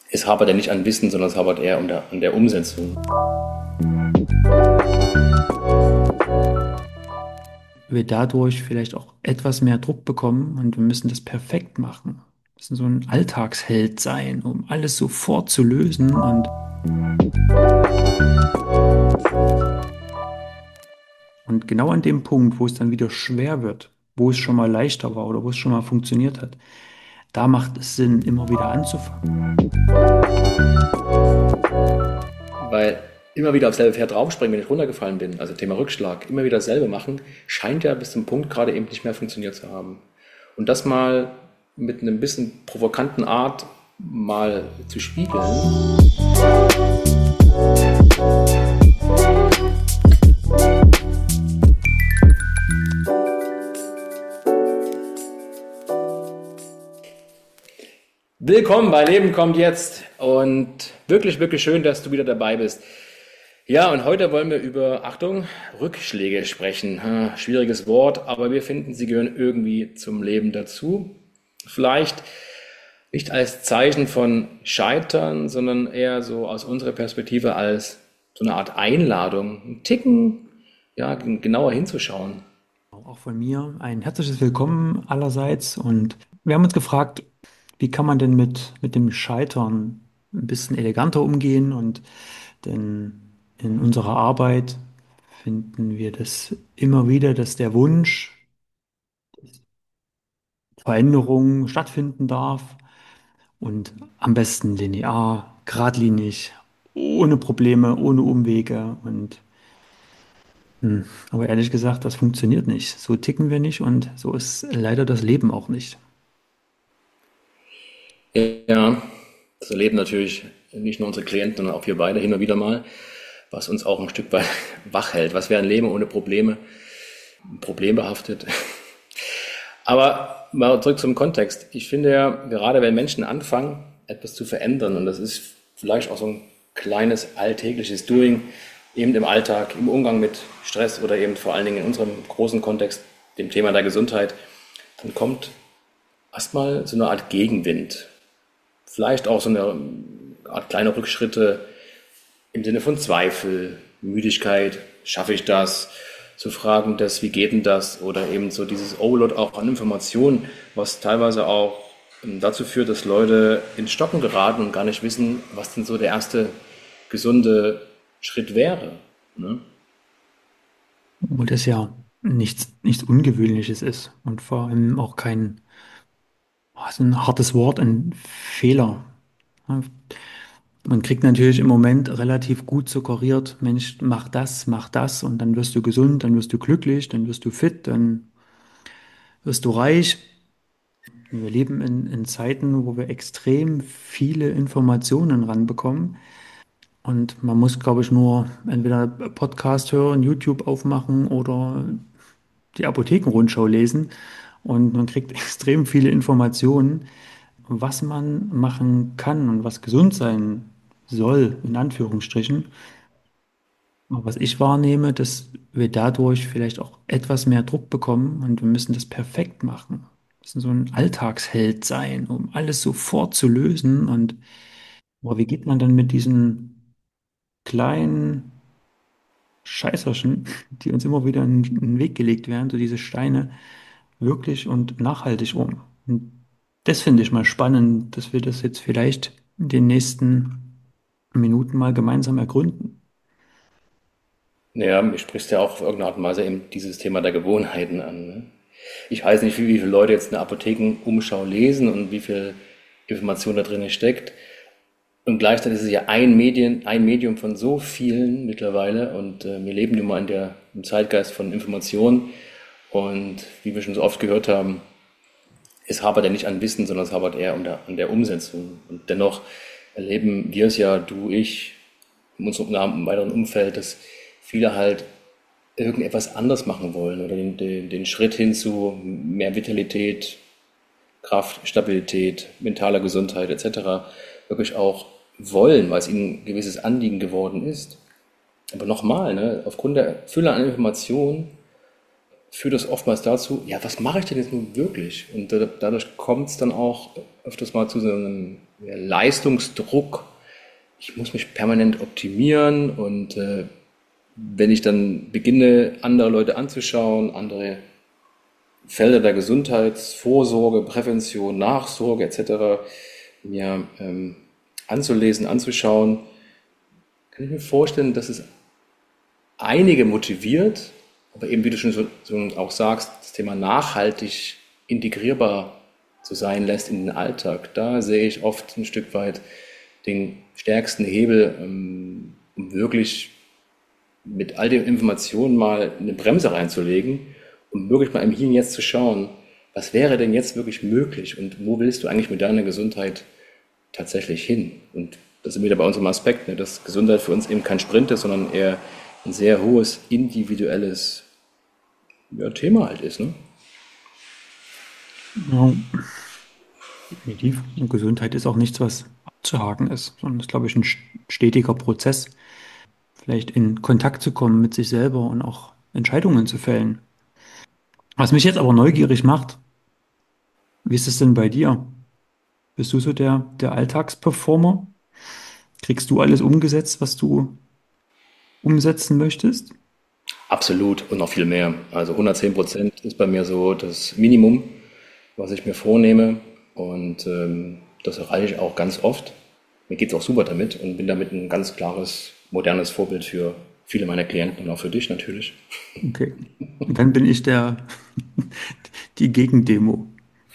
Es hapert ja nicht an Wissen, sondern es hapert eher an der Umsetzung. Wir dadurch vielleicht auch etwas mehr Druck bekommen und wir müssen das perfekt machen. Wir müssen so ein Alltagsheld sein, um alles sofort zu lösen. Und genau an dem Punkt, wo es dann wieder schwer wird, wo es schon mal leichter war oder wo es schon mal funktioniert hat, da macht es Sinn, immer wieder anzufangen. Weil immer wieder aufs selbe Pferd draufspringen, wenn ich runtergefallen bin, also Thema Rückschlag, immer wieder dasselbe machen, scheint ja bis zum Punkt gerade eben nicht mehr funktioniert zu haben. Und das mal mit einem bisschen provokanten Art mal zu spiegeln. Willkommen bei Leben kommt jetzt und wirklich, wirklich schön, dass du wieder dabei bist. Ja, und heute wollen wir über, Achtung, Rückschläge sprechen. Schwieriges Wort, aber wir finden, sie gehören irgendwie zum Leben dazu. Vielleicht nicht als Zeichen von Scheitern, sondern eher so aus unserer Perspektive als so eine Art Einladung, einen Ticken, ja, genauer hinzuschauen. Auch von mir ein herzliches Willkommen allerseits. Und wir haben uns gefragt, wie kann man denn mit dem Scheitern ein bisschen eleganter umgehen? Und denn in unserer Arbeit finden wir das immer wieder, dass der Wunsch, Veränderung stattfinden darf und am besten linear, geradlinig, ohne Probleme, ohne Umwege. Aber ehrlich gesagt, das funktioniert nicht. So ticken wir nicht und so ist leider das Leben auch nicht. Ja, das erleben natürlich nicht nur unsere Klienten, sondern auch wir beide hin und wieder mal, was uns auch ein Stück weit wach hält. Was wäre ein Leben ohne Probleme? Problembehaftet. Aber mal zurück zum Kontext. Ich finde ja, gerade wenn Menschen anfangen, etwas zu verändern, und das ist vielleicht auch so ein kleines alltägliches Doing, eben im Alltag, im Umgang mit Stress oder eben vor allen Dingen in unserem großen Kontext, dem Thema der Gesundheit, dann kommt erstmal so eine Art Gegenwind. Vielleicht auch so eine Art kleine Rückschritte im Sinne von Zweifel, Müdigkeit, schaffe ich das? So Fragen des, wie geht denn das? Oder eben so dieses Overload auch an Informationen, was teilweise auch dazu führt, dass Leute ins Stocken geraten und gar nicht wissen, was denn so der erste gesunde Schritt wäre. Ne? Obwohl das ja nichts Ungewöhnliches ist und vor allem auch kein, so ein hartes Wort, ein Fehler. Ja, man kriegt natürlich im Moment relativ gut suggeriert, Mensch, mach das und dann wirst du gesund, dann wirst du glücklich, dann wirst du fit, dann wirst du reich. Wir leben in Zeiten, wo wir extrem viele Informationen ranbekommen. Und man muss, glaube ich, nur entweder Podcast hören, YouTube aufmachen oder die Apothekenrundschau lesen. Und man kriegt extrem viele Informationen, was man machen kann und was gesund sein soll, in Anführungsstrichen. Aber was ich wahrnehme, dass wir dadurch vielleicht auch etwas mehr Druck bekommen und wir müssen das perfekt machen. Wir müssen so ein Alltagsheld sein, um alles sofort zu lösen. Und boah, wie geht man dann mit diesen kleinen Scheißerchen, die uns immer wieder in den Weg gelegt werden, so diese Steine, wirklich und nachhaltig um? Und das finde ich mal spannend, dass wir das jetzt vielleicht in den nächsten Minuten mal gemeinsam ergründen. Naja, mich sprichst ja auch auf irgendeine Art und Weise eben dieses Thema der Gewohnheiten an. Ne? Ich weiß nicht, wie viele Leute jetzt eine Apothekenumschau lesen und wie viel Information da drin steckt. Und gleichzeitig ist es ja ein Medium von so vielen mittlerweile und wir leben nun mal im Zeitgeist von Informationen und wie wir schon so oft gehört haben, es hapert ja nicht an Wissen, sondern es hapert eher an der Umsetzung. Und dennoch erleben wir es ja, du, ich, in unserem im weiteren Umfeld, dass viele halt irgendetwas anders machen wollen oder den Schritt hin zu mehr Vitalität, Kraft, Stabilität, mentaler Gesundheit etc. wirklich auch wollen, weil es ihnen ein gewisses Anliegen geworden ist. Aber nochmal, ne, aufgrund der Fülle an Informationen führt das oftmals dazu, ja, was mache ich denn jetzt nun wirklich? Und dadurch kommt es dann auch öfters mal zu so einem ja, Leistungsdruck. Ich muss mich permanent optimieren und wenn ich dann beginne, andere Leute anzuschauen, andere Felder der Gesundheitsvorsorge, Prävention, Nachsorge etc. mir anzulesen, anzuschauen, kann ich mir vorstellen, dass es einige motiviert, aber eben, wie du schon so auch sagst, das Thema nachhaltig integrierbar zu sein lässt in den Alltag. Da sehe ich oft ein Stück weit den stärksten Hebel, um wirklich mit all den Informationen mal eine Bremse reinzulegen und wirklich mal im Hier und Jetzt zu schauen, was wäre denn jetzt wirklich möglich und wo willst du eigentlich mit deiner Gesundheit tatsächlich hin? Und das ist wieder bei unserem Aspekt, ne, dass Gesundheit für uns eben kein Sprint ist, sondern eher ein sehr hohes individuelles ja, Thema halt ist. Ne? Ja, definitiv. Und Gesundheit ist auch nichts, was abzuhaken ist, sondern ist, glaube ich, ein stetiger Prozess, vielleicht in Kontakt zu kommen mit sich selber und auch Entscheidungen zu fällen. Was mich jetzt aber neugierig macht, wie ist es denn bei dir? Bist du so der Alltagsperformer? Kriegst du alles umgesetzt, was du umsetzen möchtest? Absolut und noch viel mehr. Also 110% ist bei mir so das Minimum, was ich mir vornehme und das erreiche ich auch ganz oft. Mir geht es auch super damit und bin damit ein ganz klares, modernes Vorbild für viele meiner Klienten und auch für dich natürlich. Okay. Und dann bin ich die Gegendemo.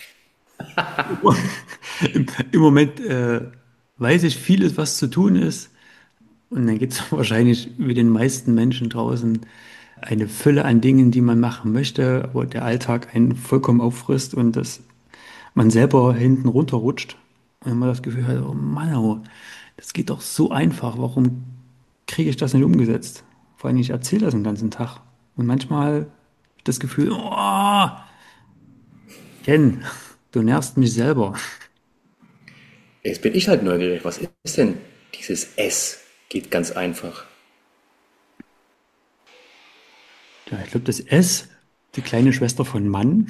Im Moment weiß ich vieles, was zu tun ist. Und dann gibt es wahrscheinlich wie den meisten Menschen draußen eine Fülle an Dingen, die man machen möchte, aber der Alltag einen vollkommen auffrisst und dass man selber hinten runterrutscht. Und man das Gefühl hat, oh Mann, oh, das geht doch so einfach. Warum kriege ich das nicht umgesetzt? Vor allem, ich erzähle das den ganzen Tag. Und manchmal das Gefühl, oh, Ken, du nervst mich selber. Jetzt bin ich halt neugierig. Was ist denn dieses S? Geht ganz einfach. Ja, ich glaube, das S, die kleine Schwester von Mann.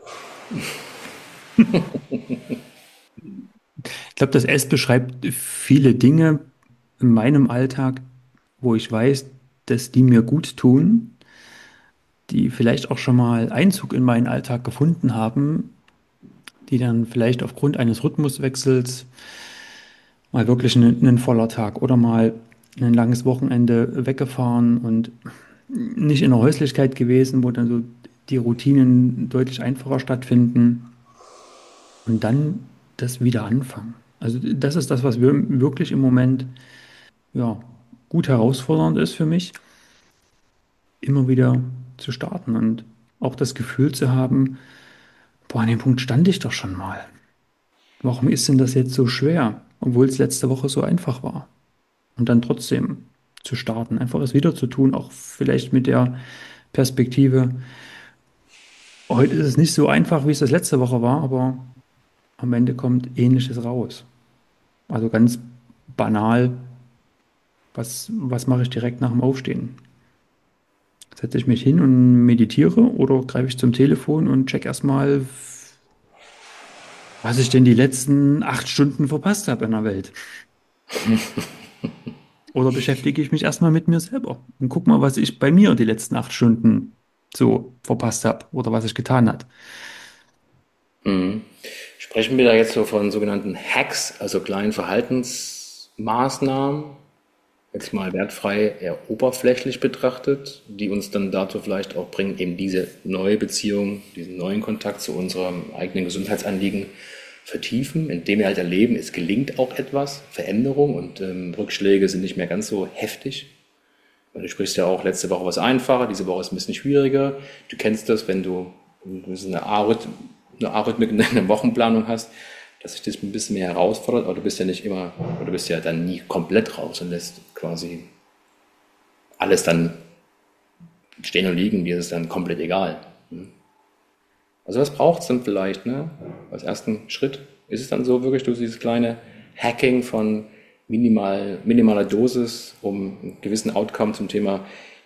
Ich glaube, das S beschreibt viele Dinge in meinem Alltag, wo ich weiß, dass die mir gut tun, die vielleicht auch schon mal Einzug in meinen Alltag gefunden haben, die dann vielleicht aufgrund eines Rhythmuswechsels mal wirklich ein voller Tag oder mal ein langes Wochenende weggefahren und nicht in der Häuslichkeit gewesen, wo dann so die Routinen deutlich einfacher stattfinden und dann das wieder anfangen. Also das ist das, was wirklich im Moment ja, gut herausfordernd ist für mich, immer wieder zu starten und auch das Gefühl zu haben, boah, an dem Punkt stand ich doch schon mal. Warum ist denn das jetzt so schwer, obwohl es letzte Woche so einfach war? Und dann trotzdem zu starten, einfach es wieder zu tun, auch vielleicht mit der Perspektive, heute ist es nicht so einfach, wie es das letzte Woche war, aber am Ende kommt Ähnliches raus. Also ganz banal, was mache ich direkt nach dem Aufstehen? Setze ich mich hin und meditiere oder greife ich zum Telefon und check erstmal, was ich denn die letzten 8 Stunden verpasst habe in der Welt? Oder beschäftige ich mich erstmal mit mir selber und guck mal, was ich bei mir die letzten 8 Stunden so verpasst habe oder was ich getan hat. Sprechen wir da jetzt so von sogenannten Hacks, also kleinen Verhaltensmaßnahmen, jetzt mal wertfrei, eher oberflächlich betrachtet, die uns dann dazu vielleicht auch bringen, eben diese neue Beziehung, diesen neuen Kontakt zu unserem eigenen Gesundheitsanliegen vertiefen, indem wir halt erleben, es gelingt auch etwas, Veränderung und Rückschläge sind nicht mehr ganz so heftig. Weil du sprichst ja auch letzte Woche was einfacher, diese Woche ist ein bisschen schwieriger. Du kennst das, wenn du so eine A-Rhythmik in deiner Wochenplanung hast, dass sich das ein bisschen mehr herausfordert, aber du bist ja nicht immer, oder du bist ja dann nie komplett raus und lässt quasi alles dann stehen und liegen, dir ist es dann komplett egal. Also was braucht es dann vielleicht, ne? Als ersten Schritt? Ist es dann so wirklich durch dieses kleine Hacking von minimaler Dosis, um einen gewissen Outcome zum Thema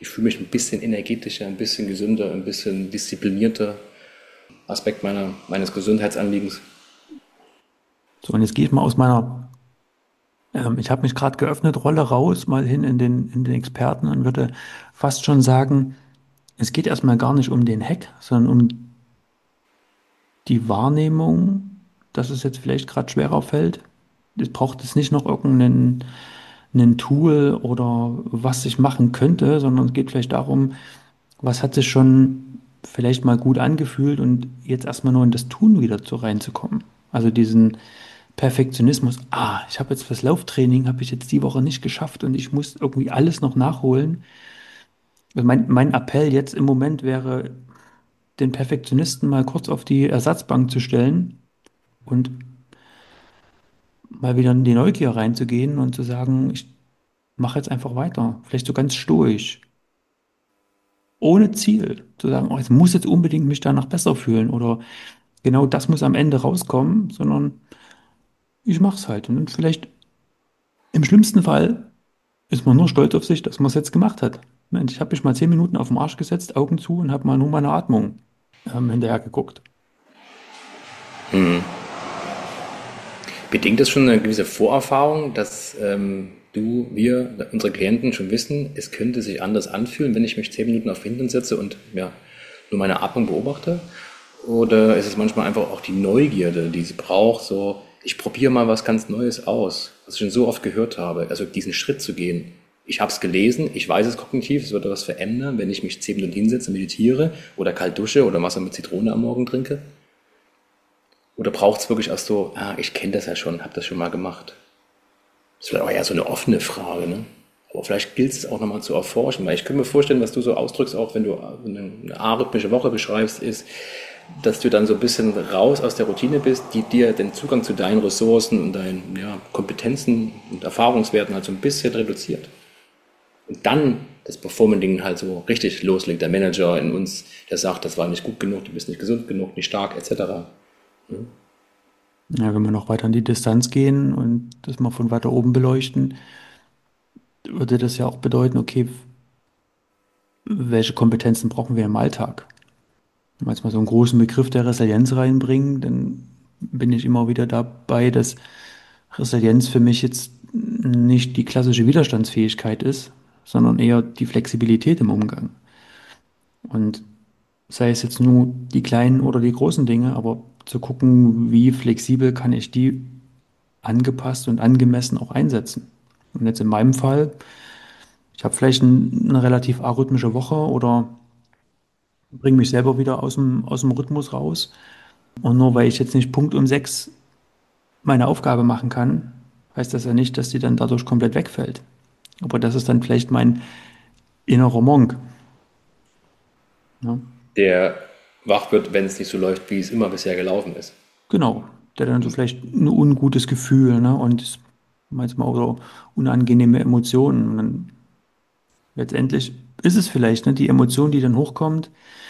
ich fühle mich ein bisschen energetischer, ein bisschen gesünder, ein bisschen disziplinierter. Aspekt meines Gesundheitsanliegens. So, und jetzt gehe ich mal aus ich habe mich gerade geöffnet, Rolle raus, mal hin in den Experten und würde fast schon sagen, es geht erstmal gar nicht um den Hack, sondern um die Wahrnehmung, dass es jetzt vielleicht gerade schwerer fällt. Es braucht jetzt nicht noch ein Tool oder was ich machen könnte, sondern es geht vielleicht darum, was hat sich schon vielleicht mal gut angefühlt und jetzt erstmal nur in das Tun wieder reinzukommen. Also diesen Perfektionismus, ich habe jetzt fürs Lauftraining, habe ich jetzt die Woche nicht geschafft und ich muss irgendwie alles noch nachholen. Also mein Appell jetzt im Moment wäre, den Perfektionisten mal kurz auf die Ersatzbank zu stellen und mal wieder in die Neugier reinzugehen und zu sagen, ich mache jetzt einfach weiter. Vielleicht so ganz stoisch, ohne Ziel. Zu sagen, ich muss jetzt unbedingt mich danach besser fühlen oder genau das muss am Ende rauskommen, sondern ich mache es halt. Und dann vielleicht im schlimmsten Fall ist man nur stolz auf sich, dass man es jetzt gemacht hat. Mensch, ich habe mich mal 10 Minuten auf den Arsch gesetzt, Augen zu und habe mal nur meine Atmung hinterher geguckt. Bedingt das schon eine gewisse Vorerfahrung, dass wir, unsere Klienten schon wissen, es könnte sich anders anfühlen, wenn ich mich 10 Minuten auf den Hintern setze und ja, nur meine Atmung beobachte? Oder ist es manchmal einfach auch die Neugierde, die sie braucht, so, ich probiere mal was ganz Neues aus, was ich schon so oft gehört habe, also diesen Schritt zu gehen. Ich habe es gelesen, ich weiß es kognitiv, es würde was verändern, wenn ich mich 10 Minuten hinsetze, meditiere oder kalt dusche oder Wasser mit Zitrone am Morgen trinke. Oder braucht es wirklich erst so, ich kenne das ja schon, habe das schon mal gemacht. Das ist vielleicht auch eher so eine offene Frage, ne? Aber vielleicht gilt es auch nochmal zu erforschen, weil ich könnte mir vorstellen, was du so ausdrückst, auch wenn du eine arrhythmische Woche beschreibst, ist, dass du dann so ein bisschen raus aus der Routine bist, die dir den Zugang zu deinen Ressourcen und deinen Kompetenzen und Erfahrungswerten halt so ein bisschen reduziert. Und dann das Performing-Ding halt so richtig loslegt. Der Manager in uns, der sagt, das war nicht gut genug, du bist nicht gesund genug, nicht stark, etc. Ja, wenn wir noch weiter in die Distanz gehen und das mal von weiter oben beleuchten, würde das ja auch bedeuten, okay, welche Kompetenzen brauchen wir im Alltag? Wenn wir jetzt mal so einen großen Begriff der Resilienz reinbringen, dann bin ich immer wieder dabei, dass Resilienz für mich jetzt nicht die klassische Widerstandsfähigkeit ist, sondern eher die Flexibilität im Umgang. Und sei es jetzt nur die kleinen oder die großen Dinge, aber zu gucken, wie flexibel kann ich die angepasst und angemessen auch einsetzen. Und jetzt in meinem Fall, ich habe vielleicht eine relativ arrhythmische Woche oder bringe mich selber wieder aus dem Rhythmus raus. Und nur weil ich jetzt nicht Punkt um 6 meine Aufgabe machen kann, heißt das ja nicht, dass die dann dadurch komplett wegfällt. Aber das ist dann vielleicht mein innerer Monk. Ja, Der wach wird, wenn es nicht so läuft, wie es immer bisher gelaufen ist. genau. Der dann so vielleicht ein ungutes Gefühl, ne? Und manchmal auch so unangenehme Emotionen. Und dann letztendlich ist es vielleicht, ne, die Emotion, die dann hochkommt.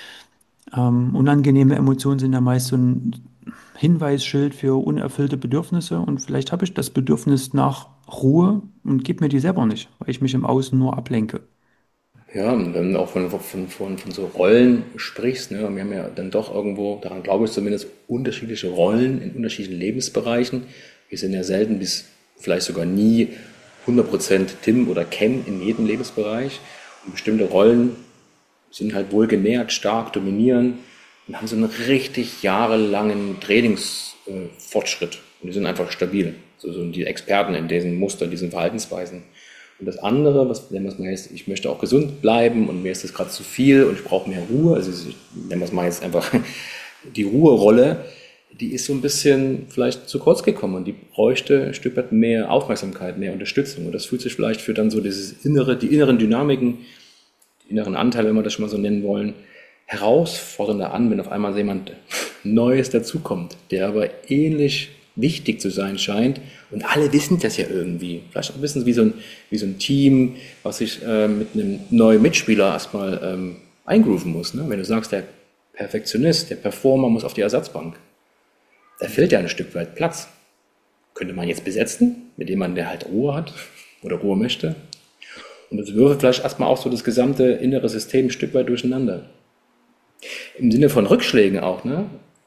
Unangenehme Emotionen sind ja meist so ein Hinweisschild für unerfüllte Bedürfnisse und vielleicht habe ich das Bedürfnis nach Ruhe und gebe mir die selber nicht, weil ich mich im Außen nur ablenke. Ja, und wenn du auch von so Rollen sprichst, ne, wir haben ja dann doch irgendwo, daran glaube ich zumindest, unterschiedliche Rollen in unterschiedlichen Lebensbereichen. Wir sind ja selten bis vielleicht sogar nie 100% Tim oder Ken in jedem Lebensbereich. Und bestimmte Rollen sind halt wohlgenährt, stark, dominieren und haben so einen richtig jahrelangen Trainingsfortschritt. Und die sind einfach stabil. So die Experten in diesen Mustern, diesen Verhaltensweisen. Und das andere, was nennen wir es mal jetzt, ich möchte auch gesund bleiben und mir ist das gerade zu viel und ich brauche mehr Ruhe. Also nennen wir es mal jetzt einfach die Ruherolle, die ist so ein bisschen vielleicht zu kurz gekommen und die bräuchte ein Stück weit mehr Aufmerksamkeit, mehr Unterstützung. Und das fühlt sich vielleicht für dann so die inneren Dynamiken, die inneren Anteile, wenn wir das schon mal so nennen wollen, herausfordernder an, wenn auf einmal jemand Neues dazukommt, der aber ähnlich wichtig zu sein scheint. Und alle wissen das ja irgendwie. Vielleicht auch wissen sie wie so ein Team, was sich mit einem neuen Mitspieler erstmal eingrooven muss. Ne? Wenn du sagst, der Perfektionist, der Performer muss auf die Ersatzbank, da fehlt ja ein Stück weit Platz. Könnte man jetzt besetzen mit jemandem, der halt Ruhe hat oder Ruhe möchte. Und das würfelt vielleicht erstmal auch so das gesamte innere System ein Stück weit durcheinander. Im Sinne von Rückschlägen auch, ne?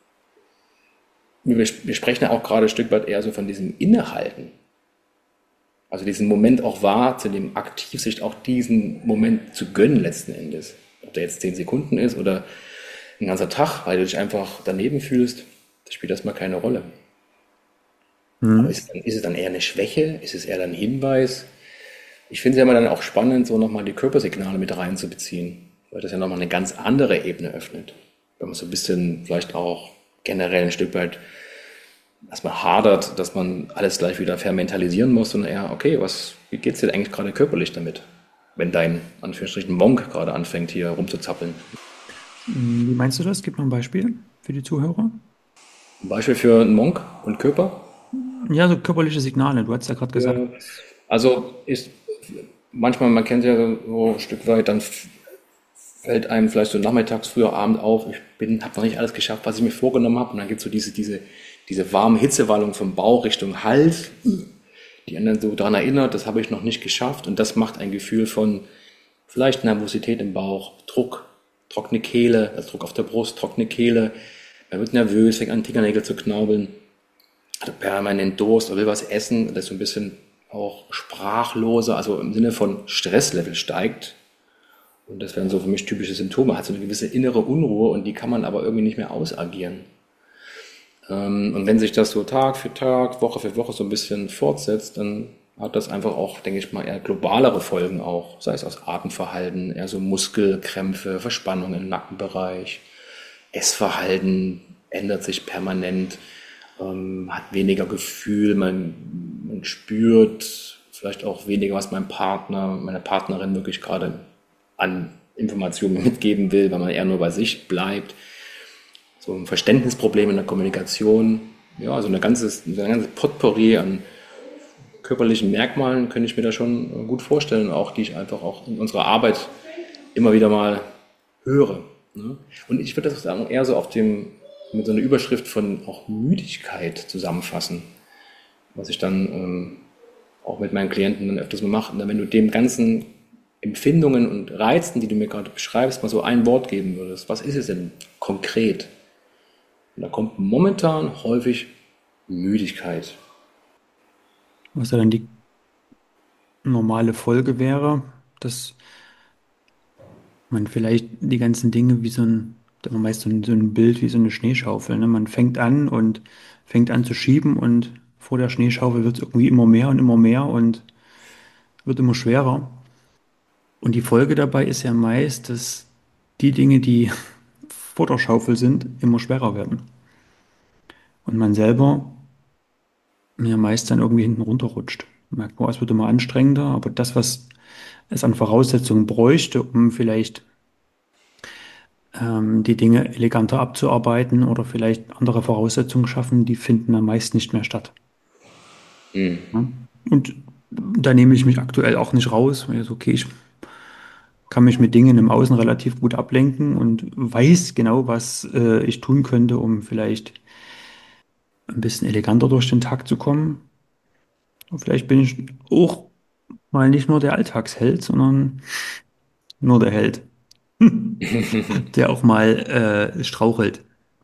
Wir sprechen ja auch gerade ein Stück weit eher so von diesem Innehalten. Also diesen Moment auch wahrzunehmen, aktiv sich auch diesen Moment zu gönnen letzten Endes. Ob der jetzt 10 Sekunden ist oder ein ganzer Tag, weil du dich einfach daneben fühlst, das spielt erstmal keine Rolle. Aber Mhm. ist es dann eher eine Schwäche? Ist es eher ein Hinweis? Ich finde es ja immer dann auch spannend, so nochmal die Körpersignale mit reinzubeziehen, weil das ja nochmal eine ganz andere Ebene öffnet. Wenn man so ein bisschen vielleicht auch generell ein Stück weit erstmal hadert, dass man alles gleich wieder vermentalisieren muss, sondern eher, okay, wie geht's dir eigentlich gerade körperlich damit? Wenn dein, Anführungsstrichen, Monk gerade anfängt, hier rumzuzappeln. Wie meinst du das? Gib mal ein Beispiel für die Zuhörer. Ein Beispiel für einen Monk und Körper. Ja, so körperliche Signale. Du hast ja gerade gesagt. Ja, also ist manchmal, man kennt ja so ein Stück weit, dann fällt einem vielleicht so nachmittags, früher Abend auf, habe noch nicht alles geschafft, was ich mir vorgenommen habe. Und dann gibt es so diese warme Hitzewallung vom Bauch Richtung Hals, die einen dann so daran erinnert, das habe ich noch nicht geschafft. Und das macht ein Gefühl von vielleicht Nervosität im Bauch, Druck, trockene Kehle, also Druck auf der Brust, trockene Kehle. Man wird nervös, fängt an, Fingernägel zu knaubeln, hat permanent Durst oder will was essen, das ist so ein bisschen auch sprachloser, also im Sinne von Stresslevel steigt. Und das wären so für mich typische Symptome, hat so eine gewisse innere Unruhe und die kann man aber irgendwie nicht mehr ausagieren. Und wenn sich das so Tag für Tag, Woche für Woche so ein bisschen fortsetzt, dann hat das einfach auch, denke ich mal, eher globalere Folgen auch, sei es aus Atemverhalten, eher so Muskelkrämpfe, Verspannung im Nackenbereich, Essverhalten ändert sich permanent, hat weniger Gefühl, man spürt vielleicht auch weniger, was mein Partner, meine Partnerin wirklich gerade an Informationen mitgeben will, weil man eher nur bei sich bleibt. So ein Verständnisproblem in der Kommunikation, ja, so eine ganze Potpourri an körperlichen Merkmalen könnte ich mir da schon gut vorstellen, auch die ich einfach auch in unserer Arbeit immer wieder mal höre. Ne? Und ich würde das sagen, eher so mit so einer Überschrift von auch Müdigkeit zusammenfassen, was ich dann auch mit meinen Klienten dann öfters mal mache. Und dann, wenn du dem ganzen Empfindungen und Reizen, die du mir gerade beschreibst, mal so ein Wort geben würdest, was ist es denn konkret? Und da kommt momentan häufig Müdigkeit. Was ja dann die normale Folge wäre, dass man vielleicht die ganzen Dinge wie da haben wir meist so ein Bild wie so eine Schneeschaufel, ne? Man fängt an zu schieben und vor der Schneeschaufel wird es irgendwie immer mehr und wird immer schwerer. Und die Folge dabei ist ja meist, dass die Dinge, die vor der Schaufel sind, immer schwerer werden. Und man selber ja meist dann irgendwie hinten runterrutscht. Man merkt, boah, es wird immer anstrengender, aber das, was es an Voraussetzungen bräuchte, um vielleicht die Dinge eleganter abzuarbeiten oder vielleicht andere Voraussetzungen schaffen, die finden dann meist nicht mehr statt. Ja? Und da nehme ich mich aktuell auch nicht raus, weil ich so, okay, ich kann mich mit Dingen im Außen relativ gut ablenken und weiß genau, was ich tun könnte, um vielleicht ein bisschen eleganter durch den Tag zu kommen. Und vielleicht bin ich auch mal nicht nur der Alltagsheld, sondern nur der Held, der auch mal strauchelt.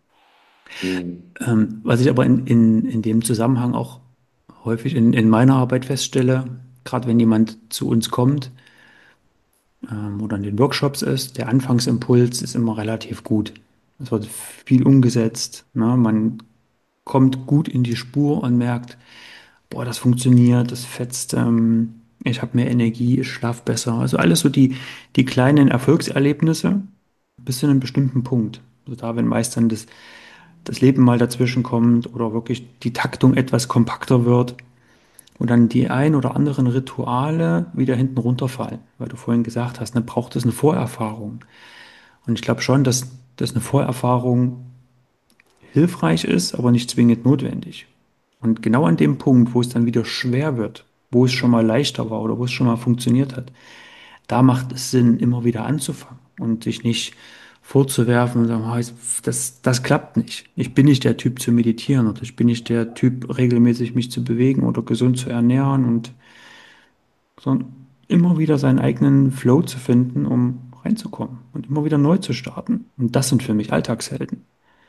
Was ich aber in dem Zusammenhang auch häufig in meiner Arbeit feststelle, gerade wenn jemand zu uns kommt oder in den Workshops ist, der Anfangsimpuls ist immer relativ gut. Es wird viel umgesetzt, ne? Man kommt gut in die Spur und merkt, boah, das funktioniert, das fetzt, ich habe mehr Energie, ich schlafe besser. Also alles so die kleinen Erfolgserlebnisse bis zu einem bestimmten Punkt. Also da, wenn meist dann das Leben mal dazwischen kommt oder wirklich die Taktung etwas kompakter wird und dann die ein oder anderen Rituale wieder hinten runterfallen. Weil du vorhin gesagt hast, ne, braucht es eine Vorerfahrung. Und ich glaube schon, dass eine Vorerfahrung hilfreich ist, aber nicht zwingend notwendig. Und genau an dem Punkt, wo es dann wieder schwer wird, wo es schon mal leichter war oder wo es schon mal funktioniert hat, da macht es Sinn, immer wieder anzufangen und sich nicht vorzuwerfen und sagen, "Ah, das klappt nicht. Ich bin nicht der Typ zu meditieren oder ich bin nicht der Typ, regelmäßig mich zu bewegen oder gesund zu ernähren und sondern immer wieder seinen eigenen Flow zu finden, um reinzukommen und immer wieder neu zu starten. Und das sind für mich Alltagshelden.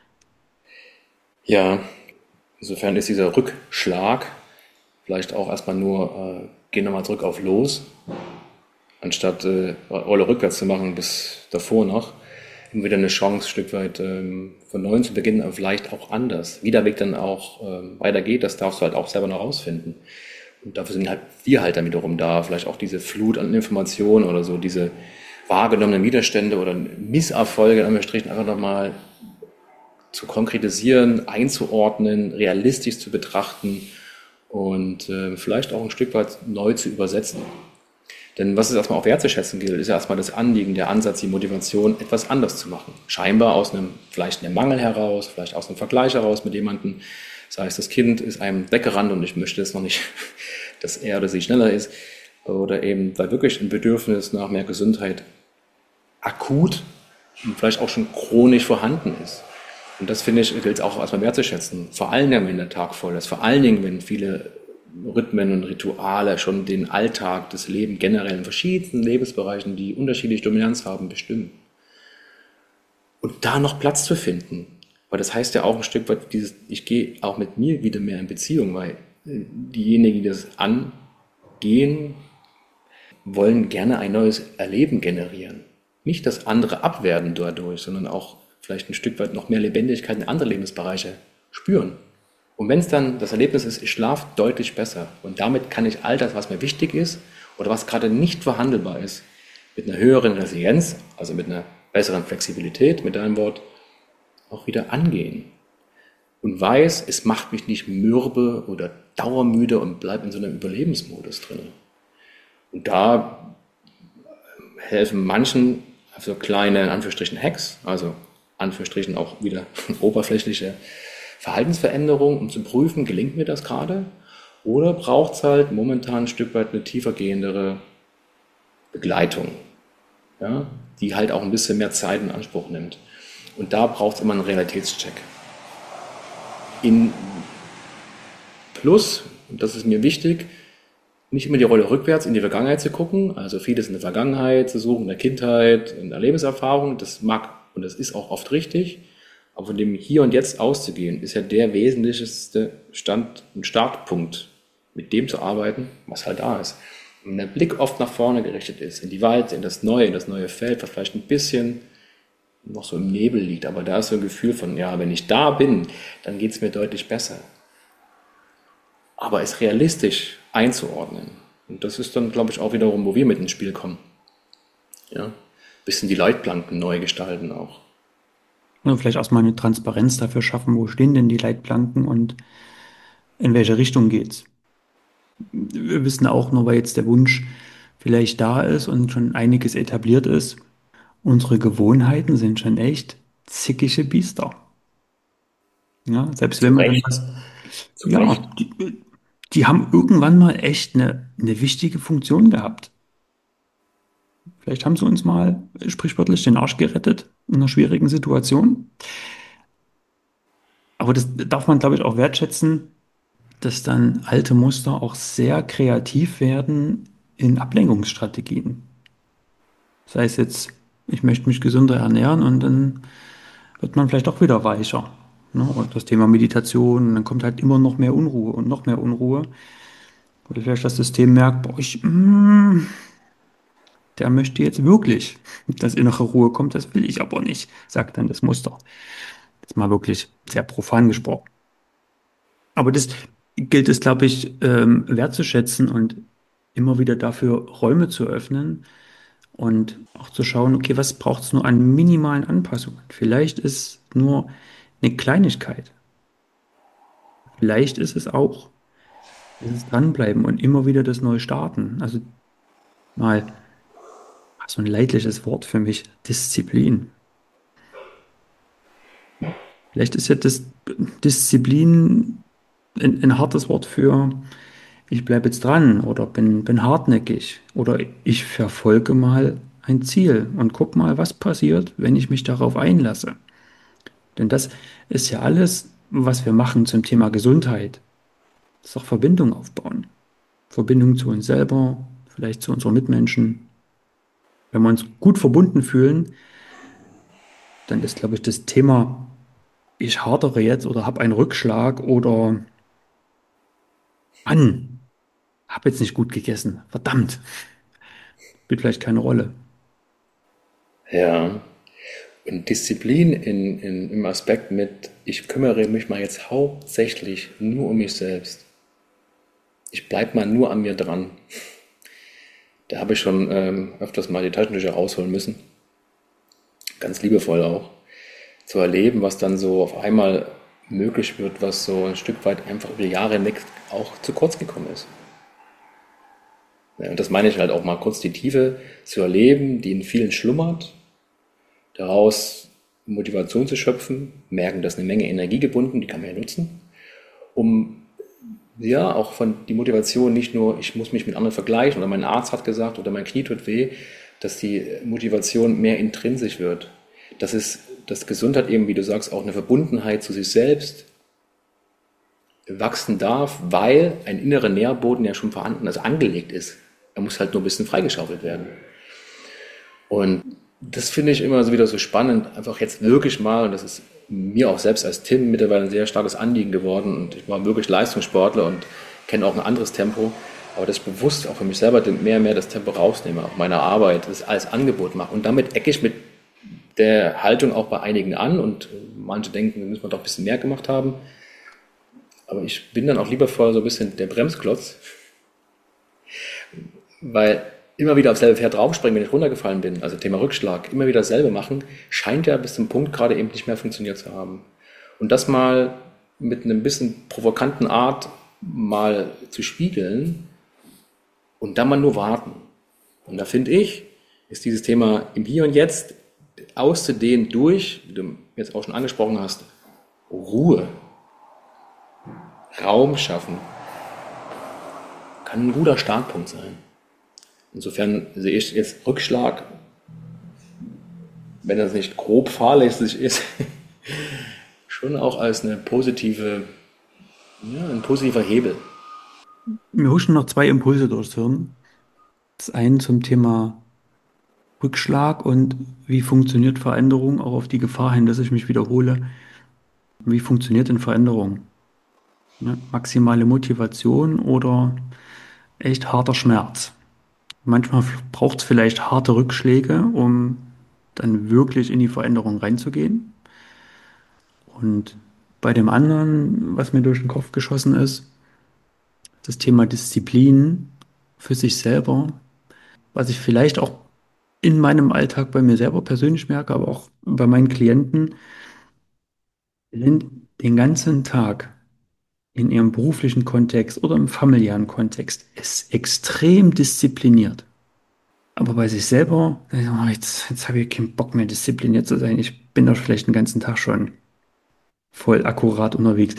Ja, insofern ist dieser Rückschlag vielleicht auch erstmal nur, gehen nochmal zurück auf los, anstatt Rolle rückwärts zu machen bis davor noch. Immer wieder eine Chance, ein Stück weit von neuem zu beginnen, aber vielleicht auch anders. Wie der Weg dann auch weitergeht, das darfst du halt auch selber noch rausfinden. Und dafür sind halt wir halt dann wiederum da, vielleicht auch diese Flut an Informationen oder so, diese wahrgenommenen Widerstände oder Misserfolge in Anführungsstrichen einfach nochmal zu konkretisieren, einzuordnen, realistisch zu betrachten und vielleicht auch ein Stück weit neu zu übersetzen. Denn was es erstmal auch wertzuschätzen gilt, ist ja erstmal das Anliegen, der Ansatz, die Motivation, etwas anders zu machen. Scheinbar aus einem, vielleicht einem Mangel heraus, vielleicht aus einem Vergleich heraus mit jemandem. Das heißt, das Kind ist einem weggerannt und ich möchte jetzt noch nicht, dass er oder sie schneller ist. Oder eben, weil wirklich ein Bedürfnis nach mehr Gesundheit akut und vielleicht auch schon chronisch vorhanden ist. Und das finde ich, gilt es auch erstmal wertzuschätzen. Vor allen Dingen, wenn der Tag voll ist. Vor allen Dingen, wenn viele Rhythmen und Rituale schon den Alltag, das Leben generell in verschiedenen Lebensbereichen, die unterschiedliche Dominanz haben, bestimmen. Und da noch Platz zu finden. Weil das heißt ja auch ein Stück weit, dieses, ich gehe auch mit mir wieder mehr in Beziehung, weil diejenigen, die das angehen, wollen gerne ein neues Erleben generieren. Nicht das andere abwerten dadurch, sondern auch vielleicht ein Stück weit noch mehr Lebendigkeit in andere Lebensbereiche spüren. Und wenn es dann das Erlebnis ist, ich schlafe deutlich besser und damit kann ich all das, was mir wichtig ist oder was gerade nicht verhandelbar ist, mit einer höheren Resilienz, also mit einer besseren Flexibilität, mit deinem Wort, auch wieder angehen. Und weiß, es macht mich nicht mürbe oder dauermüde und bleibe in so einem Überlebensmodus drin. Und da helfen manchen so kleine, in Anführungsstrichen, Hacks, also Anführungsstrichen auch wieder oberflächliche Verhaltensveränderung, um zu prüfen, gelingt mir das gerade? Oder braucht es halt momentan ein Stück weit eine tiefer gehendere Begleitung, ja, die halt auch ein bisschen mehr Zeit in Anspruch nimmt. Und da braucht es immer einen Realitätscheck. In Plus, und das ist mir wichtig, nicht immer die Rolle rückwärts in die Vergangenheit zu gucken, also vieles in der Vergangenheit zu suchen, in der Kindheit, in der Lebenserfahrung, das mag und das ist auch oft richtig, aber von dem Hier und Jetzt auszugehen, ist ja der wesentlichste Stand und Startpunkt, mit dem zu arbeiten, was halt da ist. Und wenn der Blick oft nach vorne gerichtet ist, in die Weite, in das neue Feld, was vielleicht ein bisschen noch so im Nebel liegt, aber da ist so ein Gefühl von, ja, wenn ich da bin, dann geht es mir deutlich besser. Aber es realistisch einzuordnen. Und das ist dann, glaube ich, auch wiederum, wo wir mit ins Spiel kommen. Ja, bisschen die Leitplanken neu gestalten auch. Und vielleicht erstmal eine Transparenz dafür schaffen, wo stehen denn die Leitplanken und in welche Richtung geht's. Wir wissen auch, nur weil jetzt der Wunsch vielleicht da ist und schon einiges etabliert ist, unsere Gewohnheiten sind schon echt zickige Biester. Ja, selbst Zu wenn man dann Recht, was, zu Recht. ja, die haben irgendwann mal echt eine wichtige Funktion gehabt. Vielleicht haben sie uns mal sprichwörtlich den Arsch gerettet in einer schwierigen Situation. Aber das darf man, glaube ich, auch wertschätzen, dass dann alte Muster auch sehr kreativ werden in Ablenkungsstrategien. Sei es jetzt, ich möchte mich gesünder ernähren und dann wird man vielleicht auch wieder weicher. Ne? Und das Thema Meditation, und dann kommt halt immer noch mehr Unruhe und noch mehr Unruhe. Oder vielleicht das System merkt, boah, der möchte jetzt wirklich, dass innere Ruhe kommt, das will ich aber nicht, sagt dann das Muster. Jetzt mal wirklich sehr profan gesprochen. Aber das gilt es, glaube ich, wertzuschätzen und immer wieder dafür Räume zu öffnen und auch zu schauen, okay, was braucht es nur an minimalen Anpassungen? Vielleicht ist nur eine Kleinigkeit. Vielleicht ist es auch dieses Dranbleiben und immer wieder das Neue starten. Also mal so ein leidliches Wort für mich, Disziplin. Vielleicht ist ja das Disziplin ein hartes Wort für ich bleibe jetzt dran oder bin hartnäckig oder ich verfolge mal ein Ziel und guck mal, was passiert, wenn ich mich darauf einlasse. Denn das ist ja alles, was wir machen zum Thema Gesundheit. Das ist auch Verbindung aufbauen. Verbindung zu uns selber, vielleicht zu unseren Mitmenschen. Wenn wir uns gut verbunden fühlen, dann ist, glaube ich, das Thema, ich hadere jetzt oder habe einen Rückschlag oder Mann, habe jetzt nicht gut gegessen. Verdammt, spielt vielleicht keine Rolle. Ja. Und Disziplin im Aspekt mit, ich kümmere mich mal jetzt hauptsächlich nur um mich selbst. Ich bleib mal nur an mir dran. Da habe ich schon öfters mal die Taschentücher rausholen müssen. Ganz liebevoll auch. Zu erleben, was dann so auf einmal möglich wird, was so ein Stück weit einfach über die Jahre hinweg auch zu kurz gekommen ist. Ja, und das meine ich halt auch mal kurz die Tiefe zu erleben, die in vielen schlummert, daraus Motivation zu schöpfen, merken, dass eine Menge Energie gebunden, die kann man ja nutzen, um ja auch von die Motivation nicht nur, ich muss mich mit anderen vergleichen oder mein Arzt hat gesagt oder mein Knie tut weh, dass die Motivation mehr intrinsisch wird. Das ist, dass Gesundheit eben, wie du sagst, auch eine Verbundenheit zu sich selbst wachsen darf, weil ein innerer Nährboden ja schon vorhanden, also angelegt ist. Er muss halt nur ein bisschen freigeschaufelt werden. Und das finde ich immer so wieder so spannend, einfach jetzt wirklich mal, und das ist mir auch selbst als Tim mittlerweile ein sehr starkes Anliegen geworden und ich war wirklich Leistungssportler und kenne auch ein anderes Tempo, aber dass ich bewusst auch für mich selber mehr und mehr das Tempo rausnehme, auch meiner Arbeit, das als Angebot mache und damit ecke ich mit der Haltung auch bei einigen an und manche denken, da müssen wir doch ein bisschen mehr gemacht haben, aber ich bin dann auch liebevoll so ein bisschen der Bremsklotz, weil immer wieder aufs selbe Pferd draufspringen, wenn ich runtergefallen bin, also Thema Rückschlag, immer wieder dasselbe machen, scheint ja bis zum Punkt gerade eben nicht mehr funktioniert zu haben. Und das mal mit einem bisschen provokanten Art mal zu spiegeln und dann mal nur warten. Und da finde ich, ist dieses Thema im Hier und Jetzt auszudehnen durch, wie du jetzt auch schon angesprochen hast, Ruhe, Raum schaffen, kann ein guter Startpunkt sein. Insofern sehe ich jetzt Rückschlag, wenn das nicht grob fahrlässig ist, schon auch als eine positive, ja, ein positiver Hebel. Mir huschen noch zwei Impulse durchs Hirn. Das eine zum Thema Rückschlag und wie funktioniert Veränderung, auch auf die Gefahr hin, dass ich mich wiederhole. Wie funktioniert denn Veränderung? Ne? Maximale Motivation oder echt harter Schmerz? Manchmal braucht es vielleicht harte Rückschläge, um dann wirklich in die Veränderung reinzugehen. Und bei dem anderen, was mir durch den Kopf geschossen ist, das Thema Disziplin für sich selber, was ich vielleicht auch in meinem Alltag bei mir selber persönlich merke, aber auch bei meinen Klienten, die sind den ganzen Tag in ihrem beruflichen Kontext oder im familiären Kontext ist extrem diszipliniert. Aber bei sich selber, da ich, oh, jetzt habe ich keinen Bock mehr diszipliniert zu sein. Ich bin doch vielleicht den ganzen Tag schon voll akkurat unterwegs.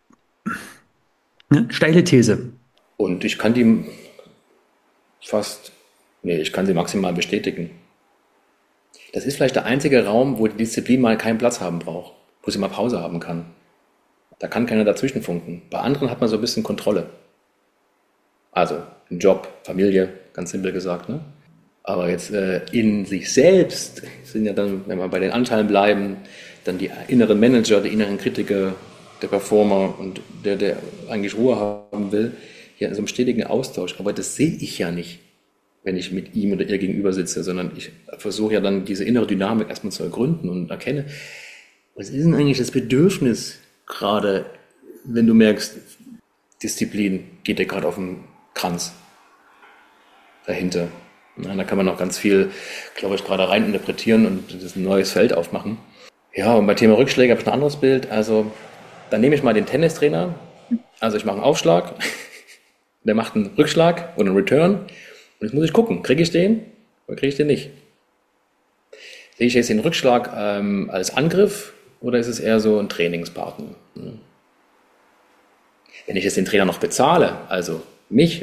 Ne? Steile These. Und ich kann die fast, nee, ich kann sie maximal bestätigen. Das ist vielleicht der einzige Raum, wo die Disziplin mal keinen Platz haben braucht, wo sie mal Pause haben kann. Da kann keiner dazwischen funken. Bei anderen hat man so ein bisschen Kontrolle. Also im Job, Familie, ganz simpel gesagt. Ne? Aber jetzt in sich selbst sind ja dann, wenn wir bei den Anteilen bleiben, dann die inneren Manager, die inneren Kritiker, der Performer und der eigentlich Ruhe haben will, ja in so einem stetigen Austausch. Aber das sehe ich ja nicht, wenn ich mit ihm oder ihr gegenüber sitze, sondern ich versuche ja dann diese innere Dynamik erstmal zu ergründen und erkenne, was ist denn eigentlich das Bedürfnis gerade, wenn du merkst, Disziplin geht dir gerade auf den Kranz dahinter. Na, da kann man noch ganz viel, glaube ich, gerade rein interpretieren und das ein neues Feld aufmachen. Ja, und beim Thema Rückschläge habe ich ein anderes Bild. Also, dann nehme ich mal den Tennistrainer. Also, ich mache einen Aufschlag, der macht einen Rückschlag und einen Return. Und jetzt muss ich gucken, kriege ich den oder kriege ich den nicht? Sehe ich jetzt den Rückschlag als Angriff oder ist es eher so ein Trainingspartner? Wenn ich jetzt den Trainer noch bezahle, also mich,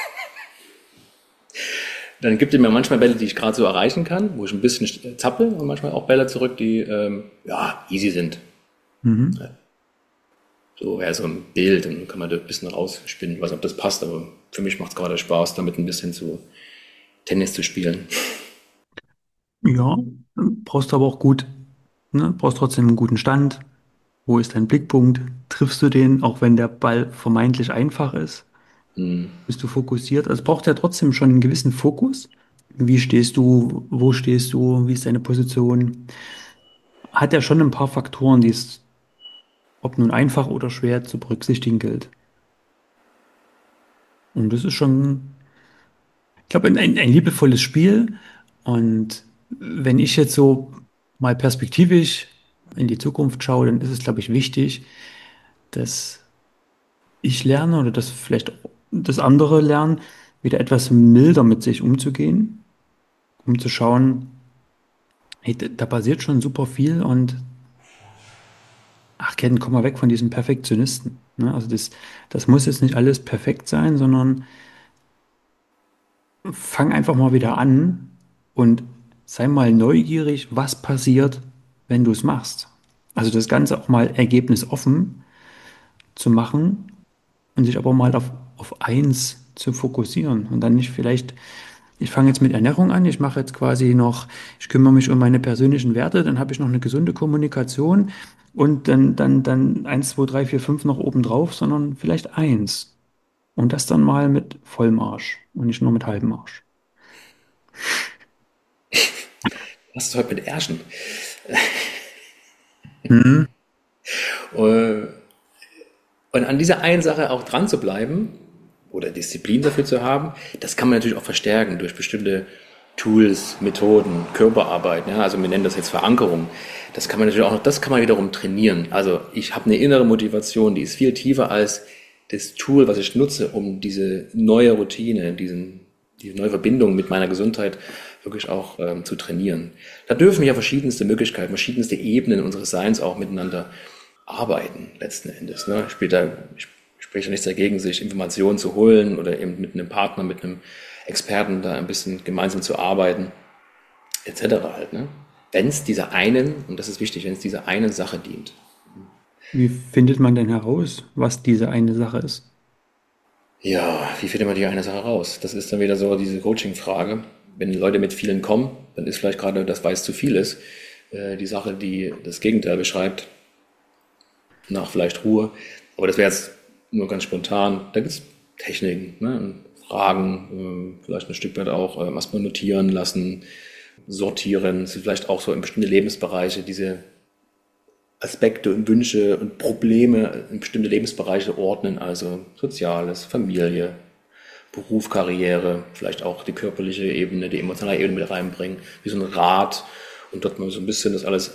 dann gibt er mir manchmal Bälle, die ich gerade so erreichen kann, wo ich ein bisschen zappel und manchmal auch Bälle zurück, die ja easy sind. Mhm. So wäre so ein Bild, dann kann man da ein bisschen rausspinnen. Ich weiß nicht, ob das passt, aber für mich macht es gerade Spaß, damit ein bisschen zu Tennis zu spielen. Ja, brauchst aber auch gut, ne? Brauchst trotzdem einen guten Stand. Wo ist dein Blickpunkt? Triffst du den, auch wenn der Ball vermeintlich einfach ist? Bist du fokussiert? Also es braucht ja trotzdem schon einen gewissen Fokus. Wie stehst du? Wo stehst du? Wie ist deine Position? Hat ja schon ein paar Faktoren, die es, ob nun einfach oder schwer, zu berücksichtigen gilt. Und das ist schon, ich glaube, ein liebevolles Spiel. Und wenn ich jetzt so mal perspektivisch in die Zukunft schaue, dann ist es, glaube ich, wichtig, dass ich lerne oder dass vielleicht das andere lernen, wieder etwas milder mit sich umzugehen, um zu schauen, hey, da passiert schon super viel und ach, Ken, komm mal weg von diesem Perfektionisten. Ne? Also das muss jetzt nicht alles perfekt sein, sondern fang einfach mal wieder an und sei mal neugierig, was passiert, wenn du es machst. Also das Ganze auch mal ergebnisoffen zu machen und sich aber mal auf eins zu fokussieren und dann nicht vielleicht, ich fange jetzt mit Ernährung an, ich mache jetzt quasi noch, ich kümmere mich um meine persönlichen Werte, dann habe ich noch eine gesunde Kommunikation und dann eins, zwei, drei, vier, fünf noch oben drauf, sondern vielleicht eins. Und das dann mal mit vollem Arsch und nicht nur mit halbem Arsch. Was ist heute mit Ärschen? Mhm. Und an dieser einen Sache auch dran zu bleiben oder Disziplin dafür zu haben, das kann man natürlich auch verstärken durch bestimmte Tools, Methoden, Körperarbeit. Ja? Also wir nennen das jetzt Verankerung. Das kann man natürlich auch, das kann man wiederum trainieren. Also ich habe eine innere Motivation, die ist viel tiefer als das Tool, was ich nutze, um diese neue Routine, diese neue Verbindung mit meiner Gesundheit wirklich auch zu trainieren. Da dürfen ja verschiedenste Möglichkeiten, verschiedenste Ebenen unseres Seins auch miteinander arbeiten, letzten Endes. Ne? Spricht ja nichts dagegen, sich Informationen zu holen oder eben mit einem Partner, mit einem Experten da ein bisschen gemeinsam zu arbeiten, etc. halt. Ne? Wenn es dieser einen, und das ist wichtig, wenn es dieser einen Sache dient. Wie findet man denn heraus, was diese eine Sache ist? Ja, wie findet man die eine Sache raus? Das ist dann wieder so diese Coaching-Frage. Wenn Leute mit vielen kommen, dann ist vielleicht gerade das, weil es zu viel ist, die Sache, die das Gegenteil beschreibt, nach vielleicht Ruhe. Aber das wäre jetzt nur ganz spontan. Da gibt es Techniken, ne? Fragen, vielleicht ein Stück weit auch erstmal notieren lassen, sortieren, vielleicht auch so in bestimmte Lebensbereiche diese Aspekte und Wünsche und Probleme in bestimmte Lebensbereiche ordnen, also Soziales, Familie, Beruf, Karriere, vielleicht auch die körperliche Ebene, die emotionale Ebene mit reinbringen, wie so ein Rad und dort mal so ein bisschen das alles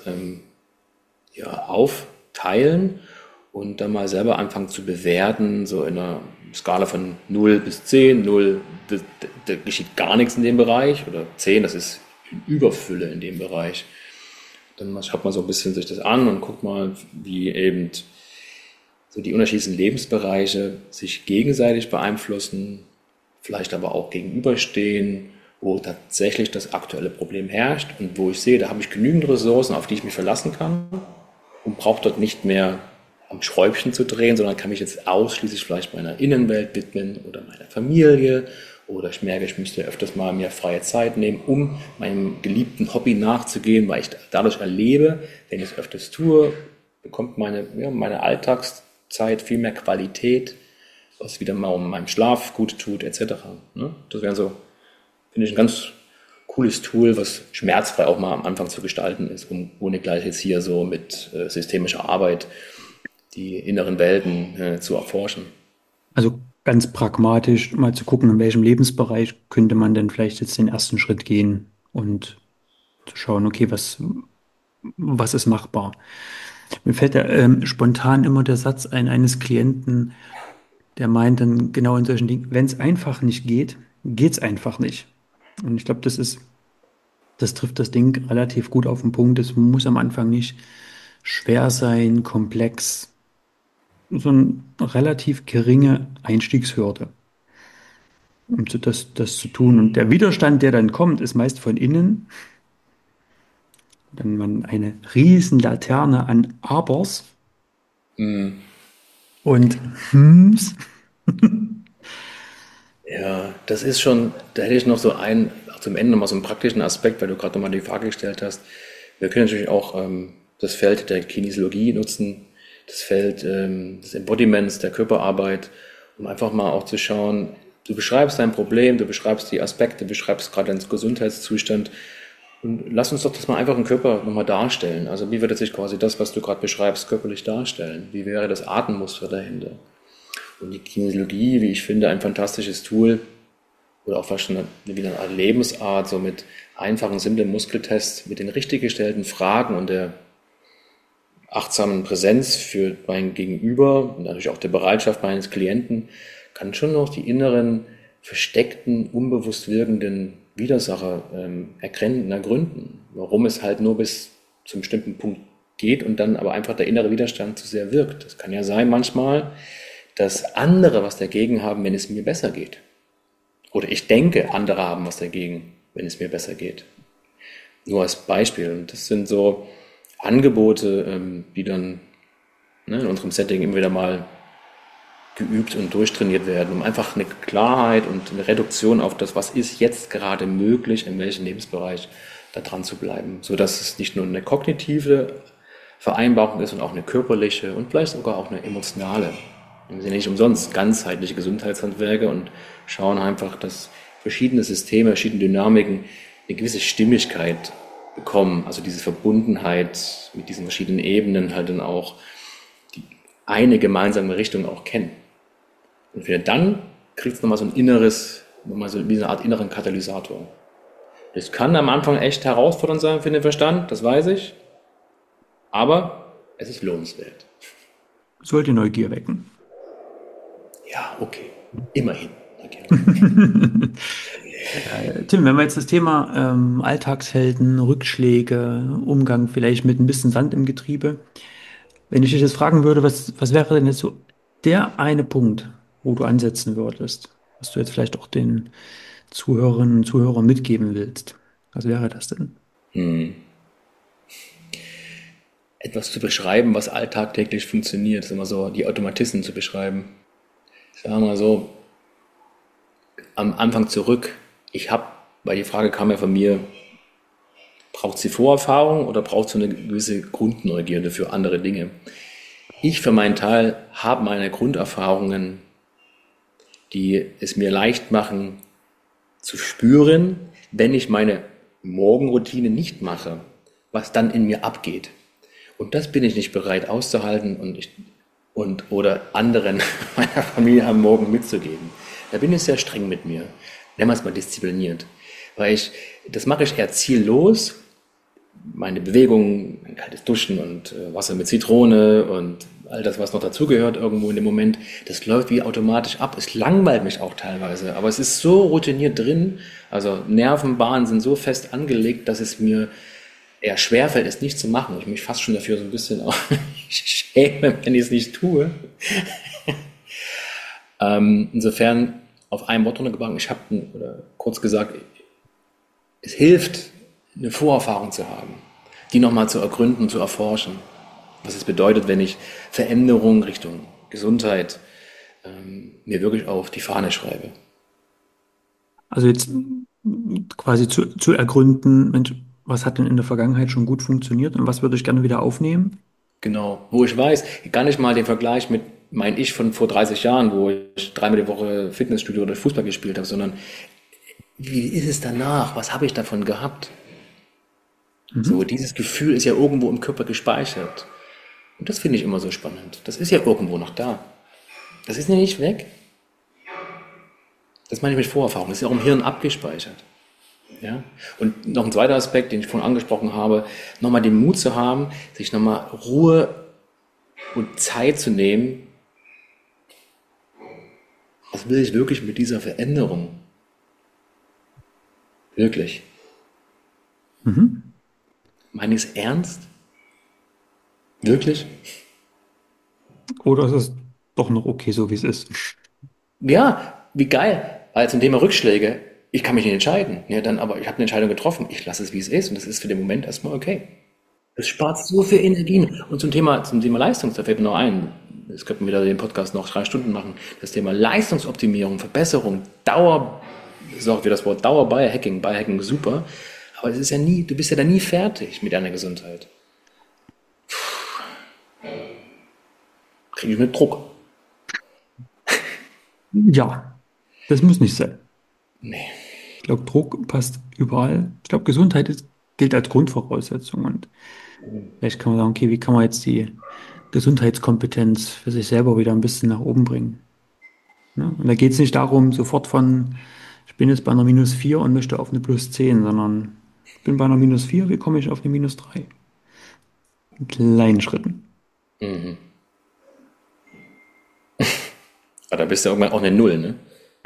ja, aufteilen und dann mal selber anfangen zu bewerten, so in einer Skala von 0 bis 10. 0, da geschieht gar nichts in dem Bereich, oder 10, das ist Überfülle in dem Bereich. Dann schaut man so ein bisschen sich das an und guckt mal, wie eben so die unterschiedlichen Lebensbereiche sich gegenseitig beeinflussen, vielleicht aber auch gegenüberstehen, wo tatsächlich das aktuelle Problem herrscht und wo ich sehe, da habe ich genügend Ressourcen, auf die ich mich verlassen kann und brauche dort nicht mehr am Schräubchen zu drehen, sondern kann mich jetzt ausschließlich vielleicht meiner Innenwelt widmen oder meiner Familie oder ich merke, ich müsste öfters mal mir freie Zeit nehmen, um meinem geliebten Hobby nachzugehen, weil ich dadurch erlebe, wenn ich es öfters tue, bekommt meine Alltagszeit viel mehr Qualität, was wieder mal um meinem Schlaf gut tut, etc. Ne? Das wäre so, finde ich, ein ganz cooles Tool, was schmerzfrei auch mal am Anfang zu gestalten ist, um ohne gleich jetzt hier so mit systemischer Arbeit die inneren Welten zu erforschen. Also ganz pragmatisch mal zu gucken, in welchem Lebensbereich könnte man denn vielleicht jetzt den ersten Schritt gehen und zu schauen, okay, was ist machbar? Mir fällt da spontan immer der Satz ein eines Klienten, der meint dann genau in solchen Dingen, wenn es einfach nicht geht, geht es einfach nicht. Und ich glaube, das trifft das Ding relativ gut auf den Punkt. Es muss am Anfang nicht schwer sein, komplex, so eine relativ geringe Einstiegshürde, um das zu tun. Und der Widerstand, der dann kommt, ist meist von innen. Dann man eine riesen Laterne an Abers. Und Hms. Ja, das ist schon, da hätte ich noch so einen, zum Ende nochmal so einen praktischen Aspekt, weil du gerade nochmal die Frage gestellt hast. Wir können natürlich auch das Feld der Kinesiologie nutzen, das Feld des Embodiments, der Körperarbeit, um einfach mal auch zu schauen, du beschreibst dein Problem, du beschreibst die Aspekte, du beschreibst gerade deinen Gesundheitszustand und lass uns doch das mal einfach im Körper nochmal darstellen. Also wie würde sich quasi das, was du gerade beschreibst, körperlich darstellen? Wie wäre das Atemmuster dahinter? Und die Kinesiologie, wie ich finde, ein fantastisches Tool oder auch fast schon wieder eine Art Lebensart, so mit einfachen, simplen Muskeltests, mit den richtig gestellten Fragen und der achtsamen Präsenz für mein Gegenüber und natürlich auch der Bereitschaft meines Klienten, kann schon noch die inneren, versteckten, unbewusst wirkenden Widersacher erkennen und ergründen, warum es halt nur bis zum bestimmten Punkt geht und dann aber einfach der innere Widerstand zu sehr wirkt. Das kann ja sein manchmal, dass andere was dagegen haben, wenn es mir besser geht. Oder ich denke, andere haben was dagegen, wenn es mir besser geht. Nur als Beispiel. Und das sind so Angebote, die dann in unserem Setting immer wieder mal geübt und durchtrainiert werden, um einfach eine Klarheit und eine Reduktion auf das, was ist jetzt gerade möglich, in welchem Lebensbereich da dran zu bleiben, sodass es nicht nur eine kognitive Vereinbarung ist und auch eine körperliche und vielleicht sogar auch eine emotionale. Wir sind nicht umsonst ganzheitliche Gesundheitshandwerke und schauen einfach, dass verschiedene Systeme, verschiedene Dynamiken eine gewisse Stimmigkeit bekommen, also diese Verbundenheit mit diesen verschiedenen Ebenen halt dann auch die eine gemeinsame Richtung auch kennen. Und wieder dann kriegt es nochmal so ein inneres, nochmal so wie eine Art inneren Katalysator. Das kann am Anfang echt herausfordernd sein für den Verstand, das weiß ich, aber es ist lohnenswert. Sollte Neugier wecken. Ja, okay, immerhin. Okay. Tim, wenn wir jetzt das Thema Alltagshelden, Rückschläge, Umgang vielleicht mit ein bisschen Sand im Getriebe, wenn ich dich jetzt fragen würde, was wäre denn jetzt so der eine Punkt, wo du ansetzen würdest, was du jetzt vielleicht auch den Zuhörerinnen und Zuhörern mitgeben willst? Was wäre das denn? Etwas zu beschreiben, was alltagtäglich funktioniert, ist immer so, die Automatismen zu beschreiben. Ich sage mal so, am Anfang zurück, weil die Frage kam ja von mir, braucht sie Vorerfahrung oder braucht sie eine gewisse Grundneugierde für andere Dinge? Ich für meinen Teil habe meine Grunderfahrungen, die es mir leicht machen zu spüren, wenn ich meine Morgenroutine nicht mache, was dann in mir abgeht. Und das bin ich nicht bereit auszuhalten oder anderen meiner Familie am Morgen mitzugeben. Da bin ich sehr streng mit mir. Nennen wir es mal diszipliniert. Das mache ich eher ziellos. Meine Bewegungen, ein kaltes Duschen und Wasser mit Zitrone und all das, was noch dazugehört irgendwo in dem Moment, das läuft wie automatisch ab. Es langweilt mich auch teilweise, aber es ist so routiniert drin. Also Nervenbahnen sind so fest angelegt, dass es mir eher schwerfällt, es nicht zu machen. Ich mich fast schon dafür so ein bisschen auch schäme, wenn ich es nicht tue. Insofern auf einem Wort runtergebracht, oder kurz gesagt, es hilft, eine Vorerfahrung zu haben, die nochmal zu ergründen, zu erforschen. Was es bedeutet, wenn ich Veränderung Richtung Gesundheit mir wirklich auf die Fahne schreibe. Also jetzt quasi zu ergründen, Mensch, was hat denn in der Vergangenheit schon gut funktioniert und was würde ich gerne wieder aufnehmen? Genau, wo ich weiß, gar nicht mal den Vergleich mit mein Ich von vor 30 Jahren, wo ich dreimal die Woche Fitnessstudio oder Fußball gespielt habe, sondern wie ist es danach? Was habe ich davon gehabt? So, Mhm. dieses Gefühl ist ja irgendwo im Körper gespeichert. Und das finde ich immer so spannend. Das ist ja irgendwo noch da. Das ist ja nicht weg. Das meine ich mit Vorerfahrung. Das ist ja auch im Hirn abgespeichert. Ja? Und noch ein zweiter Aspekt, den ich vorhin angesprochen habe, nochmal den Mut zu haben, sich nochmal Ruhe und Zeit zu nehmen. Was will ich wirklich mit dieser Veränderung? Wirklich. Mhm. Meine ich es ernst? Wirklich? Oder ist es doch noch okay, so wie es ist? Ja, wie geil. Weil zum Thema Rückschläge, ich kann mich nicht entscheiden. Ja, dann, aber ich habe eine Entscheidung getroffen. Ich lasse es, wie es ist. Und das ist für den Moment erstmal okay. Das spart so viel Energien. Und zum Thema Leistung, da fällt mir noch ein. jetzt könnten wir wieder den Podcast noch 3 Stunden machen, das Thema Leistungsoptimierung, Verbesserung, Dauer, sorgt wie das Wort Dauer, Biohacking super, aber es ist ja nie, du bist ja da nie fertig mit deiner Gesundheit. Kriege ich mit Druck. Ja, das muss nicht sein. Nee. Ich glaube, Druck passt überall. Ich glaube, Gesundheit gilt als Grundvoraussetzung. Und vielleicht kann man sagen, okay, wie kann man jetzt die Gesundheitskompetenz für sich selber wieder ein bisschen nach oben bringen? Ne? Und da geht es nicht darum, sofort von, ich bin jetzt bei einer -4 und möchte auf eine +10, sondern ich bin bei einer -4, wie komme ich auf eine -3? In kleinen Schritten. Aber da bist du irgendwann auch eine Null, ne?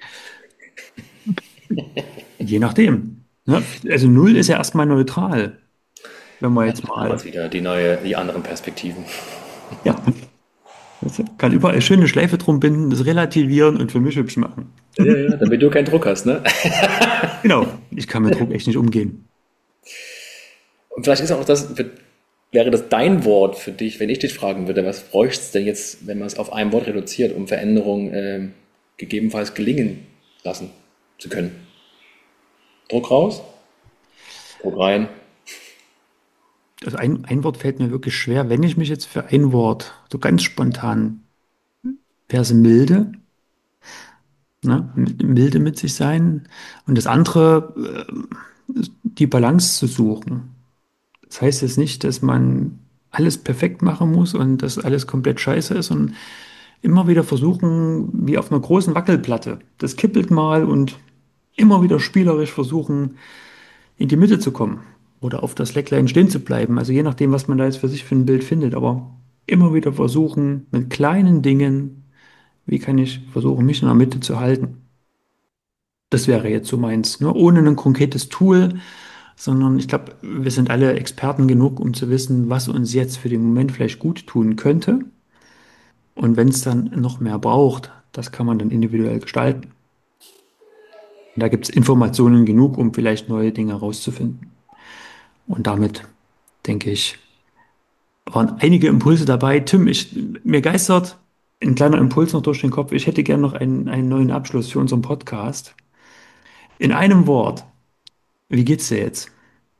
Je nachdem. Ne? Also 0 ist ja erstmal neutral, wenn man jetzt Damals mal, wieder die anderen Perspektiven. ja, also kann überall schöne Schleife drum binden, das relativieren und für mich hübsch machen. Ja, damit du keinen Druck hast, ne? Genau, ich kann mit Druck echt nicht umgehen. Und vielleicht ist auch wäre das dein Wort für dich, wenn ich dich fragen würde, was bräuchte es denn jetzt, wenn man es auf ein Wort reduziert, um Veränderungen gegebenenfalls gelingen lassen zu können? Druck raus, Druck rein. Also ein Wort fällt mir wirklich schwer. Wenn ich mich jetzt für ein Wort, so ganz spontan, wäre es milde, ne? Milde mit sich sein. Und das andere, die Balance zu suchen. Das heißt jetzt nicht, dass man alles perfekt machen muss und dass alles komplett scheiße ist, und immer wieder versuchen, wie auf einer großen Wackelplatte. Das kippelt mal und immer wieder spielerisch versuchen, in die Mitte zu kommen oder auf das Slackline stehen zu bleiben. Also je nachdem, was man da jetzt für sich für ein Bild findet, aber immer wieder versuchen, mit kleinen Dingen, wie kann ich versuchen, mich in der Mitte zu halten. Das wäre jetzt so meins, ne? Ohne ein konkretes Tool, sondern ich glaube, wir sind alle Experten genug, um zu wissen, was uns jetzt für den Moment vielleicht gut tun könnte. Und wenn es dann noch mehr braucht, das kann man dann individuell gestalten. Und da gibt es Informationen genug, um vielleicht neue Dinge herauszufinden. Und damit, denke ich, waren einige Impulse dabei. Tim, mir geistert ein kleiner Impuls noch durch den Kopf. Ich hätte gerne noch einen neuen Abschluss für unseren Podcast. In einem Wort, wie geht's dir jetzt?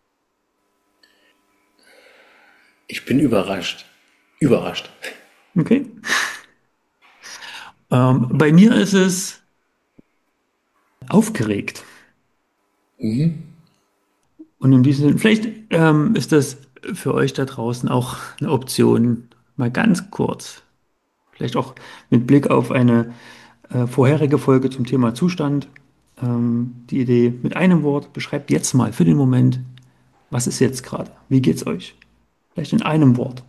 Ich bin überrascht. Überrascht. Okay. Bei mir ist es aufgeregt. Und in diesem Sinne, vielleicht ist das für euch da draußen auch eine Option, mal ganz kurz, vielleicht auch mit Blick auf eine vorherige Folge zum Thema Zustand, die Idee mit einem Wort, beschreibt jetzt mal für den Moment, was ist jetzt gerade? Wie geht's euch? Vielleicht in einem Wort.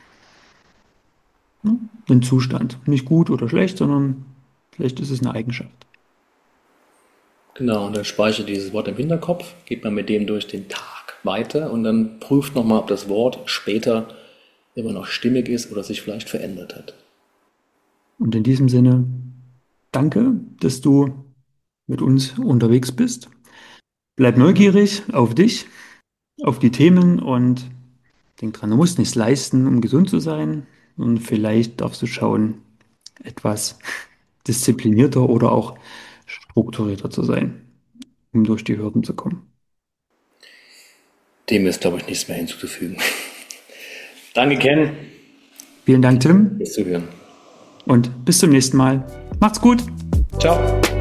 Ne? Den Zustand. Nicht gut oder schlecht, sondern vielleicht ist es eine Eigenschaft. Genau, und dann speichere dieses Wort im Hinterkopf, geht man mit dem durch den Tag weiter und dann prüft nochmal, ob das Wort später immer noch stimmig ist oder sich vielleicht verändert hat. Und in diesem Sinne, danke, dass du mit uns unterwegs bist. Bleib neugierig auf dich, auf die Themen, und denk dran, du musst nichts leisten, um gesund zu sein. Und vielleicht darfst du schauen, etwas disziplinierter oder auch strukturierter zu sein, um durch die Hürden zu kommen. Dem ist, glaube ich, nichts mehr hinzuzufügen. Danke, Ken, Vielen Dank, Tim, fürs Zuhören. und bis zum nächsten Mal. Macht's gut! Ciao.